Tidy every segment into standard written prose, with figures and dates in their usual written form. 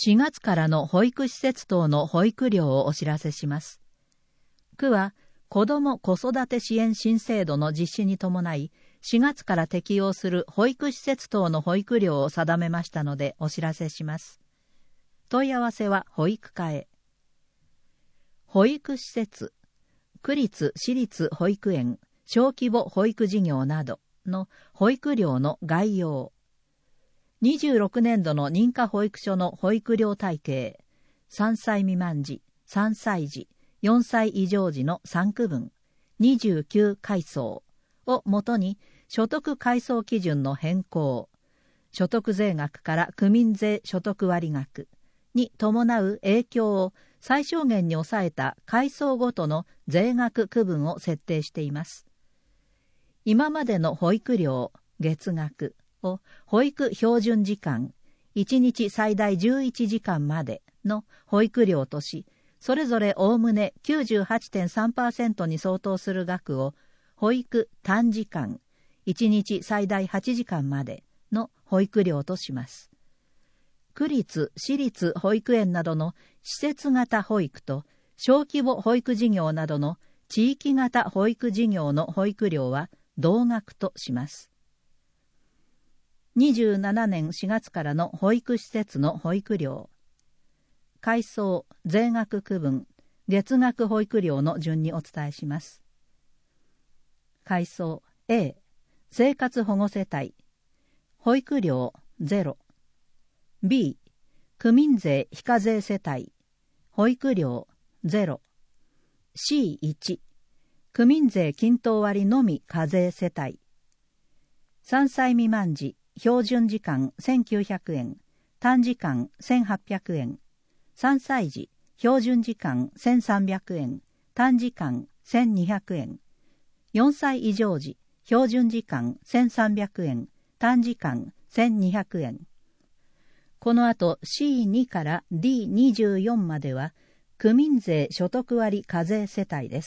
4月からの保育施設等の保育料をお知らせします。区は、子ども子育て支援新制度の実施に伴い、4月から適用する保育施設等の保育料を定めましたのでお知らせします。問い合わせは保育課へ。保育施設、区立・私立保育園、小規模保育事業などの保育料の概要。26年度の認可保育所の保育料体系、3歳未満児、3歳児、4歳以上児の3区分、29階層をもとに所得階層基準の変更、所得税額から区民税所得割額に伴う影響を最小限に抑えた階層ごとの税額区分を設定しています。今までの保育料、月額を保育標準時間、1日最大11時間までの保育料とし、それぞれおおむね 98.3% に相当する額を保育短時間、1日最大8時間までの保育料とします。区立・私立保育園などの施設型保育と小規模保育事業などの地域型保育事業の保育料は同額とします。27年4月からの保育施設の保育料。階層、税額区分、月額保育料の順にお伝えします。階層 A、生活保護世帯。保育料0。B、区民税非課税世帯。保育料0。C1、区民税均等割のみ課税世帯。3歳未満児、標準時間1900円、短時間1800円。3歳児、標準時間1300円、短時間1200円。4歳以上児、標準時間1300円、短時間1200円。この後 C2 から D24 までは、区民税所得割課税世帯です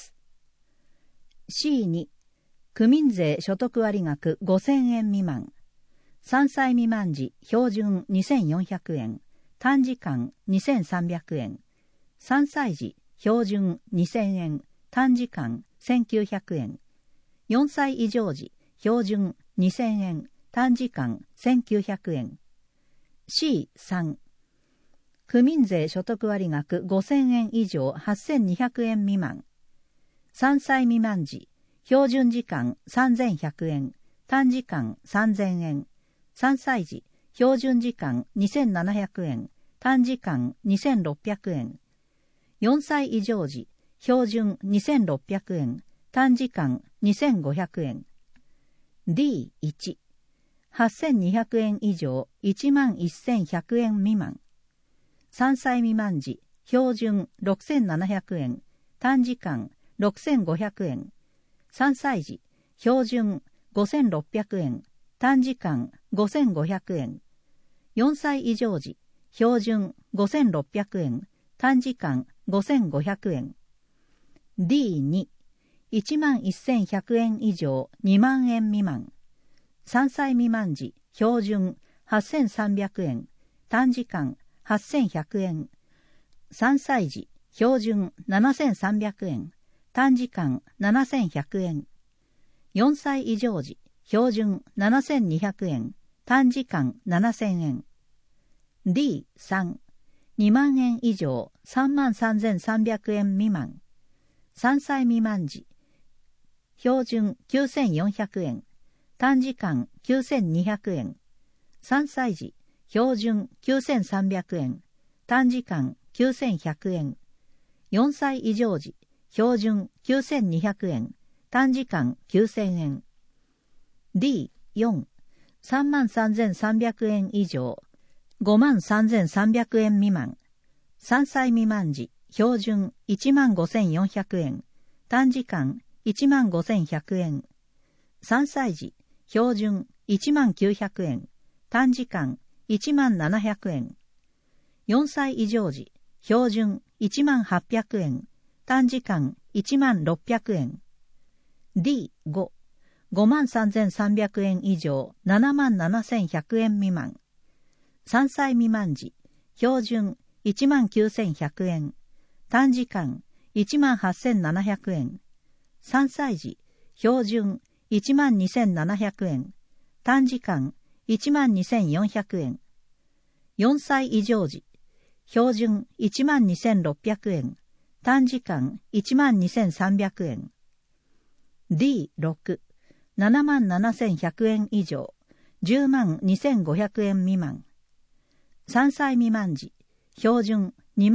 。C2、区民税所得割額5000円未満。3歳未満児、標準2400円。短時間2300円。3歳児、標準2000円。短時間1900円。4歳以上児、標準2000円。短時間1900円。C3、区民税所得割額5000円以上8200円未満。3歳未満児、標準時間3100円。短時間3000円。3歳児、標準時間2700円。短時間2600円。4歳以上児、標準2600円。短時間2500円。D1、8200円以上11100円未満。3歳未満児、標準6700円。短時間6500円。3歳児、標準5600円。短時間5500円。4歳以上児、標準5600円。短時間5500円。D2、11100円以上2万円未満。3歳未満児、標準8300円。短時間8100円。3歳児、標準7300円。短時間7100円。4歳以上児、標準7200円。短時間7000円。D3、2万円以上33300円未満。3歳未満児、標準9400円。短時間9200円。3歳児、標準9300円。短時間9100円。4歳以上児、標準9200円。短時間9000円。D4、33300円以上53300円未満。3歳未満児、標準15400円。短時間15100円。3歳児、標準19900円。短時間10700円。4歳以上児、標準10800円。短時間10600円。D5、53300円以上77100円未満。3歳未満児、 標準19,100円。短時間18,700円。3歳児、標準12,700円。短時間12,400円。4歳以上児、標準12,600円。短時間12,300円。D6、77,100円以上、102,500円未満。3歳未満児、標準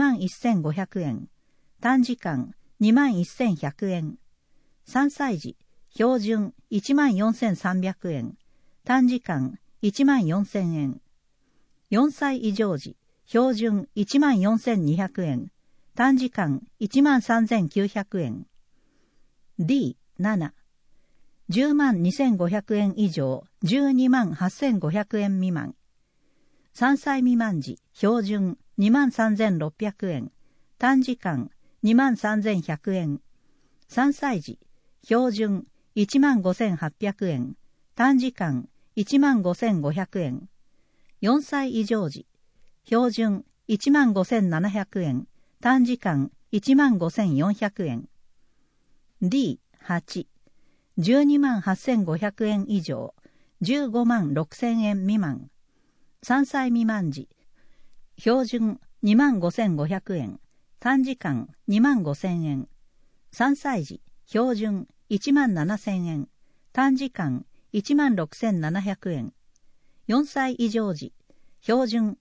21,500円。短時間21,100円。3歳児、標準14,300円。短時間14,000円。4歳以上児、標準14,200円。短時間13,900円。D7、102,500円以上、128,500円未満。3歳未満児、標準23,600円。短時間23,100円。3歳児、標準15,800円。短時間15,500円。4歳以上児、標準15,700円。短時間15,400円。D8、128,500円以上、156,000円未満。3歳未満児、標準25,500円。短時間25,000円。3歳児、標準17,000円。短時間16,700円。4歳以上児、標準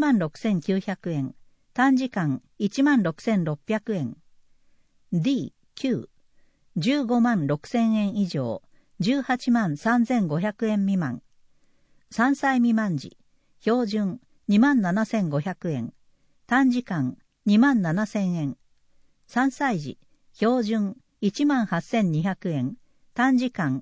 16,900円。短時間16,600円。D9、156,000円以上、183,500円未満。3歳未満児、標準27,500円。短時間27,000円。3歳児、標準18,200円。短時間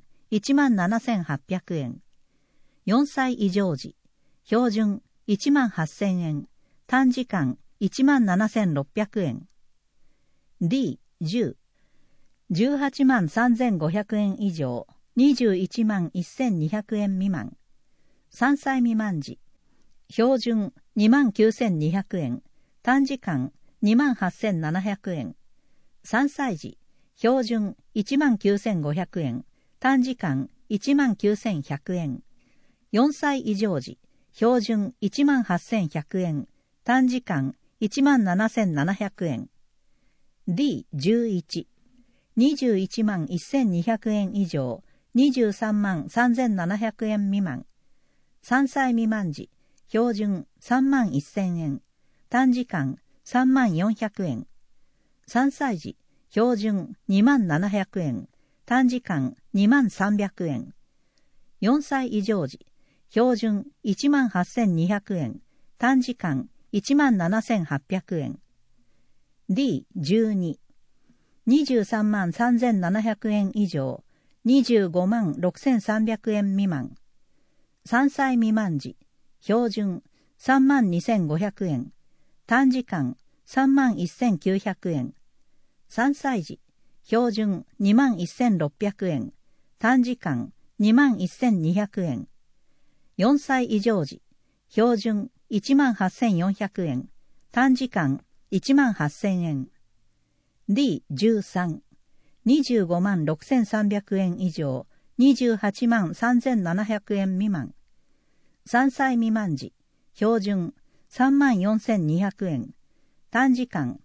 17,800円。4歳以上児、標準18,000円。短時間17,600円。D10、183,500円以上、211,1200円未満。3歳未満児、標準29,200円。短時間28,700円。3歳児、標準19,500円。短時間19,100円。4歳以上児、標準18,100円。短時間17,700円。D11、21,1200円以上、23,3700円未満。3歳未満児、標準31,000円。短時間34,000円。3歳児、標準27,000円。短時間23,000円。4歳以上児、標準18,200円。短時間17,800円。D12、23,3700円以上、256,300円未満。3歳未満児、標準32,500円。短時間31,900円。3歳児、標準21,600円。短時間21,200円。4歳以上児、標準18,400円。短時間18,000円。D13、256,300円以上、283,700円未満。3歳未満児、標準34,200円。短時間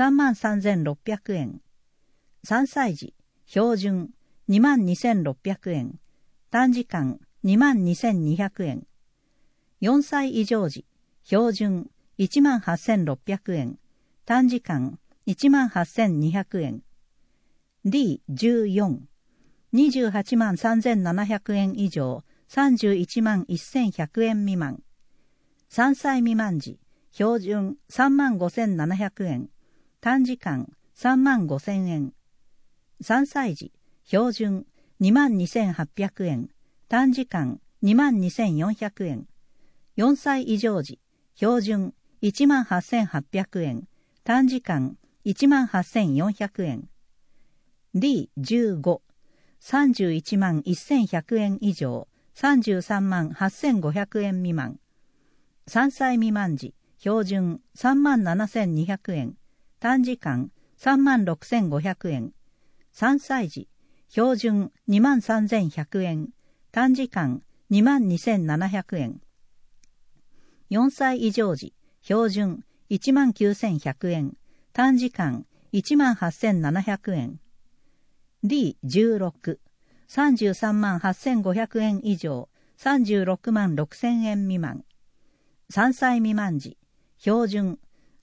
33,600円。3歳児、標準22,600円。短時間22,200円。4歳以上児、標準18,600円。短時間18,200円。D14、283,700円以上、311,100円未満。3歳未満児、標準35,700円。短時間35,000円。3歳児、標準22,800円。短時間22,400円。4歳以上児、標準18,800円。短時間18,400円。D15、31,100円以上、33,8500円未満。3歳未満児、 標準37,200円、短時間36,500円。3歳児、標準23,100円、短時間22,700円。4歳以上児、標準19,100円、短時間18,700円。D16、338,500円以上、366,600円未満。3歳未満児、標準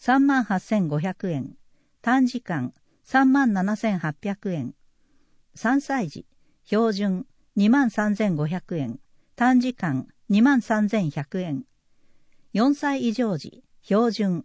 38,500円、短時間37,800円。3歳児、標準23,500円、短時間23,100円。4歳以上児、標準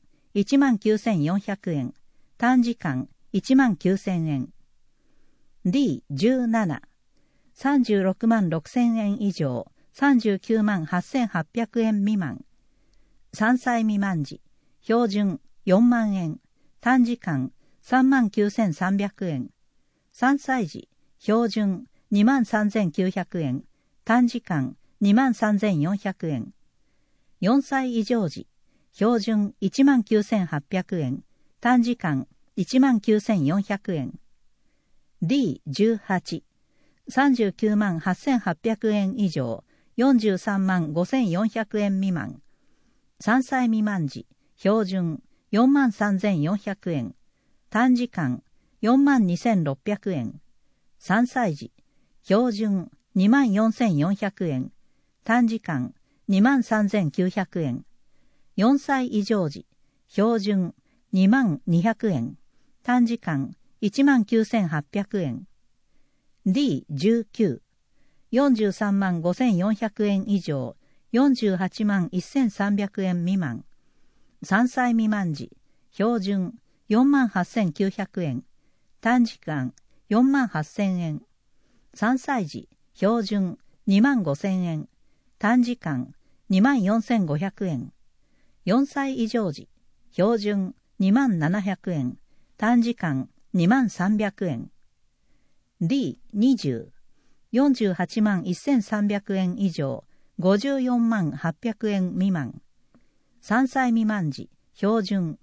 19,400円、短時間19,000円。D17、366,000円以上、398,800円未満。3歳未満児、標準40,000円、短時間39,300円。3歳児、標準23,900円、短時間23,400円。4歳以上児、標準19,800円、短時間19,400円。D18、398,800円以上、435,400円未満。3歳未満児、標準43,400円、短時間42,600円。3歳児、標準24,400円、短時間23,900円。4歳以上児、標準22,200円、短時間19,800円。D19、43,5,400円以上、48,1,300円未満。3歳未満児、標準48,900円、短時間48,000円。3歳児、標準25,000円、短時間24,500円。4歳以上児、標準27,000円、短時間23,000円。D20、48,1,300円以上、54,800円未満。3歳未満児、標準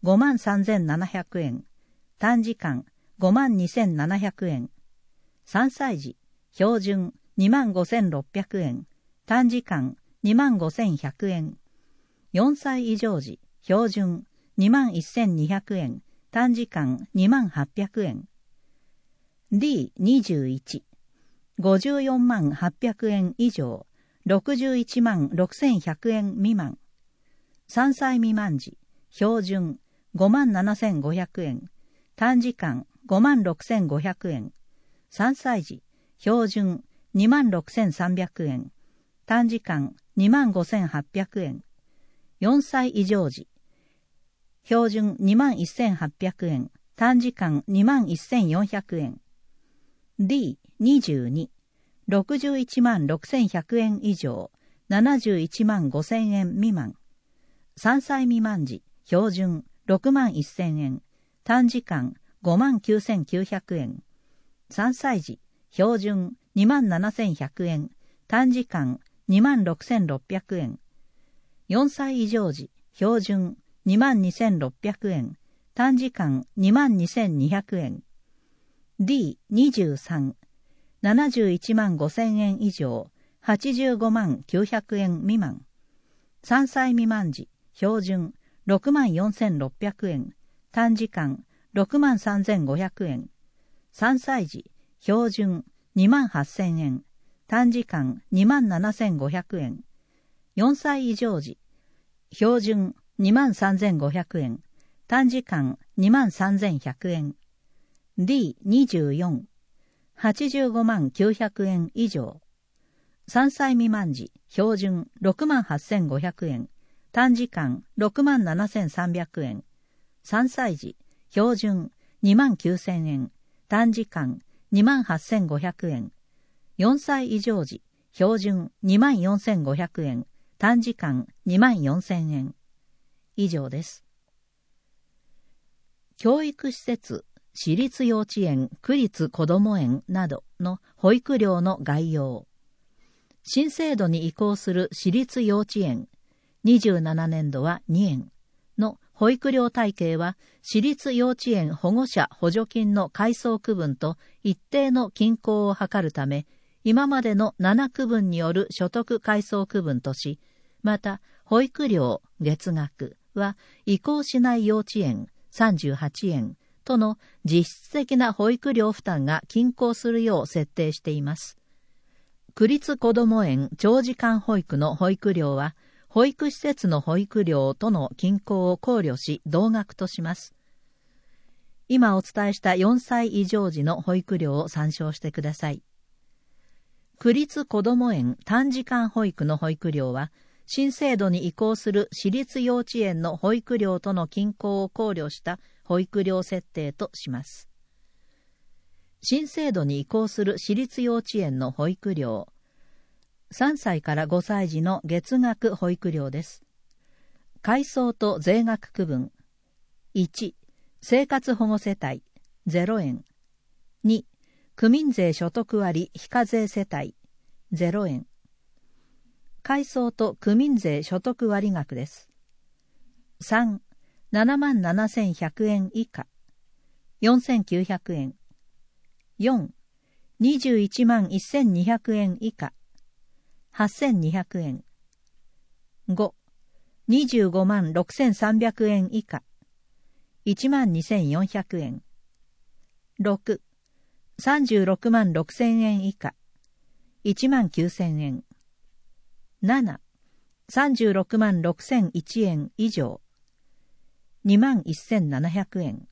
53,700円、短時間52,700円。3歳児、標準25,600円、短時間25,100円。4歳以上児、標準21,200円、短時間28,000円。D21、54,800円以上、61,6,100円未満。3歳未満児、標準57,500円、短時間56,500円。3歳児、標準26,300円、短時間25,800円。4歳以上児、標準21,800円、短時間21,400円。D22、61,6,100円以上、71,500円未満。3歳未満児、標準61,000円、短時間59,900円。3歳児、標準27,100円、短時間26,600円。4歳以上児、標準22,600円、短時間22,200円。D23、71,500円以上、85,900円未満。3歳未満児、標準64,600円、短時間63,500円。3歳児、標準28,000円、短時間27,500円。4歳以上児、標準23,500円、短時間23,100円。D24、85,900円以上。3歳未満児、標準68,500円、短時間67,300円。3歳児、標準29,000円、短時間28,500円。4歳以上児、標準24,500円、短時間24,000円。以上です。教育施設、私立幼稚園、区立こども園などの保育料の概要。新制度に移行する私立幼稚園、27年度は2円、 保育料体系は、私立幼稚園保護者補助金の階層区分と一定の均衡を図るため、今までの7区分による所得階層区分とし、また、保育料月額は移行しない幼稚園38円との実質的な保育料負担が均衡するよう設定しています。区立こども園長時間保育の保育料は、保育施設の保育料との均衡を考慮し同額とします。今お伝えした4歳以上時の保育料を参照してください。区立こども園短時間保育の保育料は、新制度に移行する私立幼稚園の保育料との均衡を考慮した保育料設定とします。新制度に移行する私立幼稚園の保育料。3歳から5歳児の月額保育料です。階層と税額区分。1、生活保護世帯0円。2、区民税所得割非課税世帯0円。階層と区民税所得割額です。3、77,100円以下4,900円。4、211,1200円以下8,200円。5、256,300円以下12,400円。6、366,000円以下19,000円。7、366,001円以上21,700円。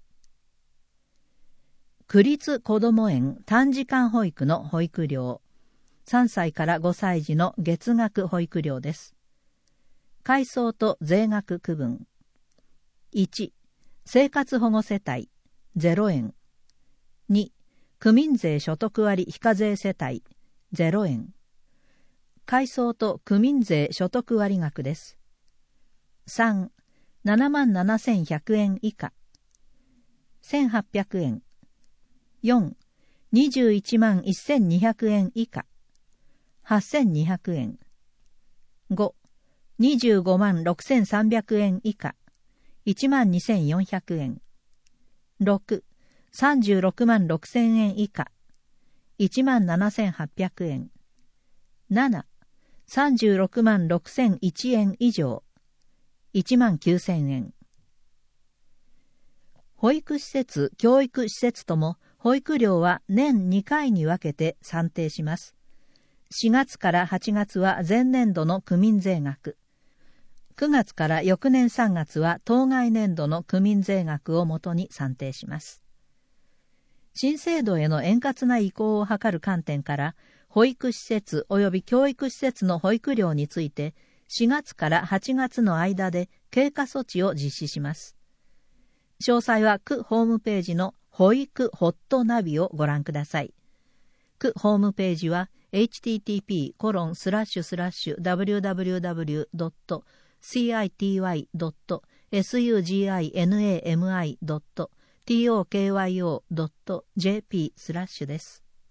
区立こども園短時間保育の保育料。3歳から5歳児の月額保育料です。階層と税額区分。1、生活保護世帯0円。2、区民税所得割非課税世帯0円。階層と区民税所得割額です。3、77,100円以下1,800円。4、211,1200円以下8,200円。5、256,300円以下12,400円。6、366,000円以下17,800円。7、366,001円以上19,000円。保育施設、教育施設とも保育料は年2回に分けて算定します。4月から8月は前年度の区民税額。9月から翌年3月は当該年度の区民税額をもとに算定します。新制度への円滑な移行を図る観点から、保育施設及び教育施設の保育料について、4月から8月の間で経過措置を実施します。詳細は区ホームページの保育ホットナビをご覧ください。区ホームページは http://www.city.suginami.tokyo.jp/ です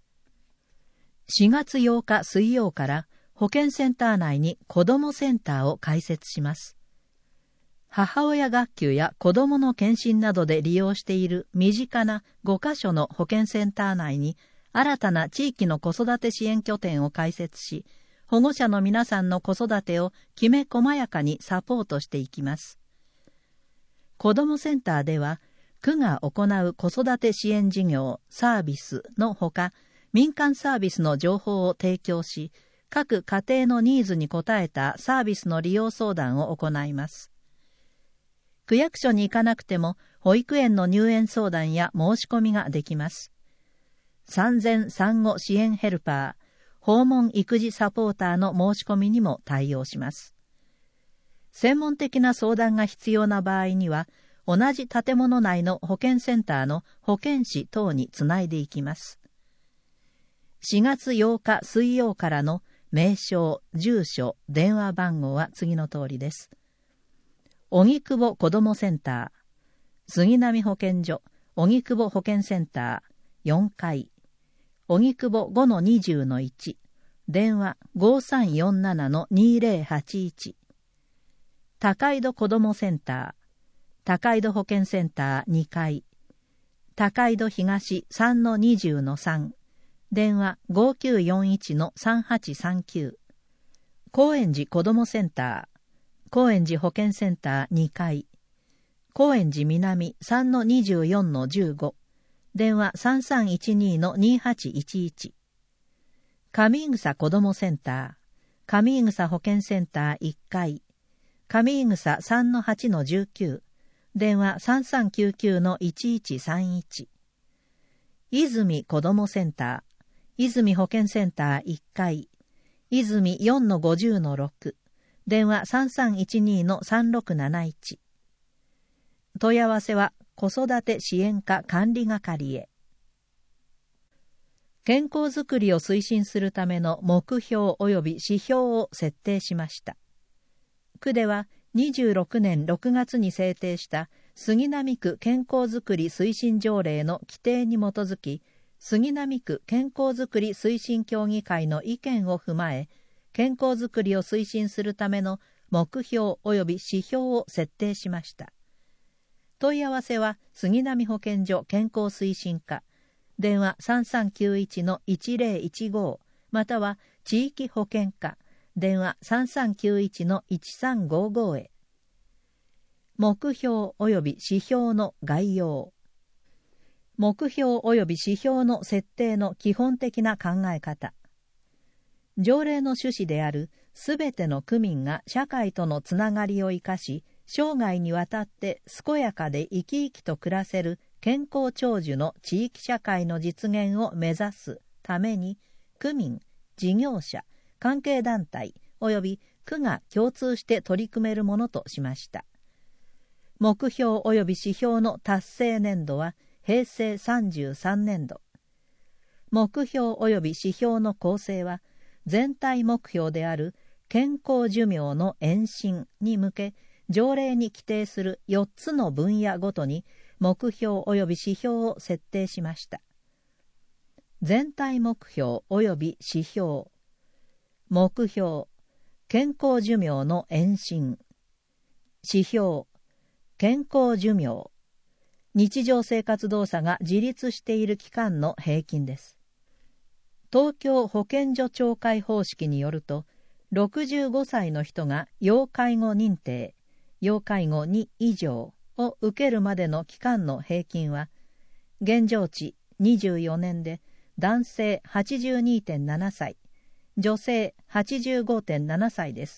。4月8日水曜から保健センター内に子どもセンターを開設します。母親学級や子どもの検診などで利用している身近な5カ所の保健センター内に新たな地域の子育て支援拠点を開設し、保護者の皆さんの子育てをきめ細やかにサポートしていきます。子どもセンターでは、区が行う子育て支援事業、サービスのほか、民間サービスの情報を提供し、各家庭のニーズに応えたサービスの利用相談を行います。区役所に行かなくても、保育園の入園相談や申し込みができます。産前産後支援ヘルパー、訪問育児サポーターの申し込みにも対応します。専門的な相談が必要な場合には、同じ建物内の保健センターの保健師等につないでいきます。4月8日水曜からの名称、住所、電話番号は次の通りです。荻窪子どもセンター、杉並保健所、荻窪保健センター、4階、荻窪 5-20-1、電話 5347-2081、高井戸子どもセンター、 高井戸保健センター2階、高井戸東 3-20-3、電話 5941-3839、高円寺子どもセンター、高円寺保健センター2階、高円寺南 3-24-15、電話 3312-2811、上井草子どもセンター、上井草保健センター1階、上井草 3-8-19、電話 3399-1131、泉子どもセンター、泉保健センター1階、泉 4-50-6、電話 3312-3671。問い合わせは子育て支援課管理係へ。健康づくりを推進するための目標及び指標を設定しました。区では26年6月に制定した杉並区健康づくり推進条例の規定に基づき、杉並区健康づくり推進協議会の意見を踏まえ、健康づくりを推進するための目標及び指標を設定しました。問い合わせは杉並保健所健康推進課、電話 3391-1015 または地域保健課、電話 3391-1355 へ。目標及び指標の概要。目標及び指標の設定の基本的な考え方。条例の趣旨であるすべての区民が社会とのつながりを生かし、生涯にわたって健やかで生き生きと暮らせる健康長寿の地域社会の実現を目指すために、区民、事業者、関係団体及び区が共通して取り組めるものとしました。目標及び指標の達成年度は平成33年度。目標及び指標の構成は、全体目標である健康寿命の延伸に向け、条例に規定する4つの分野ごとに目標及び指標を設定しました。全体目標及び指標。目標、健康寿命の延伸。指標、健康寿命。日常生活動作が自立している期間の平均です。東京保健所懲戒方式によると、65歳の人が要介護認定、要介護2以上を受けるまでの期間の平均は、現状値24年で男性 82.7 歳、女性 85.7 歳です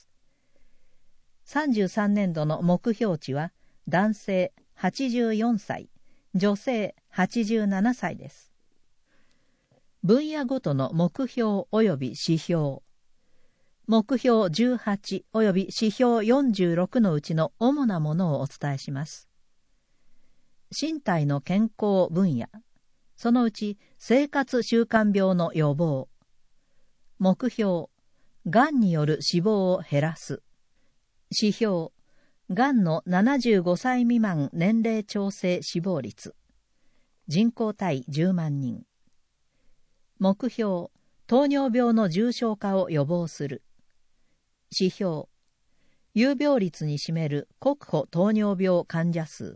。33年度の目標値は男性84歳、女性87歳です。分野ごとの目標及び指標。目標18及び指標46のうちの主なものをお伝えします。身体の健康分野。そのうち生活習慣病の予防。目標、がんによる死亡を減らす。指標、がんの75歳未満年齢調整死亡率。人口対10万人。目標、糖尿病の重症化を予防する。指標、有病率に占める国保糖尿病患者数。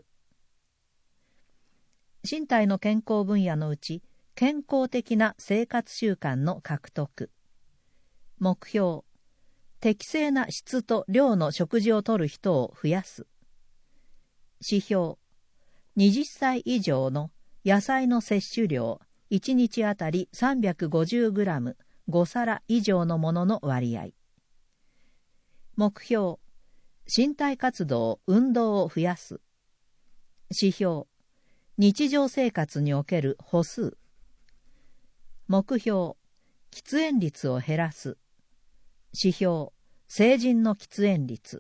身体の健康分野のうち、健康的な生活習慣の獲得。目標、適正な質と量の食事をとる人を増やす。指標、20歳以上の野菜の摂取量、1日あたり 350g、5皿以上のものの割合。目標、身体活動・運動を増やす。指標、日常生活における歩数。目標、喫煙率を減らす。指標、成人の喫煙率。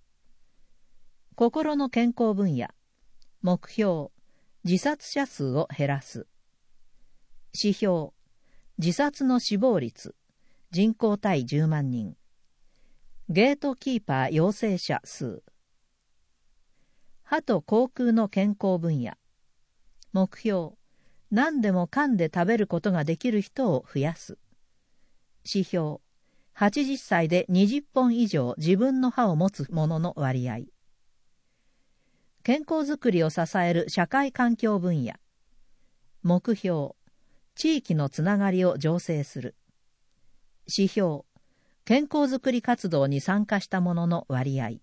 心の健康分野。目標、自殺者数を減らす。指標、自殺の死亡率、人口対10万人。ゲートキーパー陽性者数。歯と口腔の健康分野。目標、何でも噛んで食べることができる人を増やす。指標、80歳で20本以上自分の歯を持つ者の割合。 健康づくりを支える社会環境分野。目標、地域のつながりを醸成する。指標、健康づくり活動に参加した者の割合。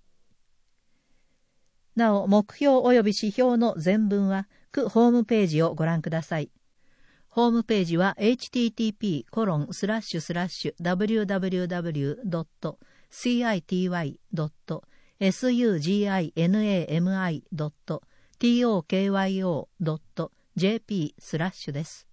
なお、目標及び指標の全文は、区ホームページをご覧ください。ホームページは http://www.city.suginami.tokyo.jp/ です。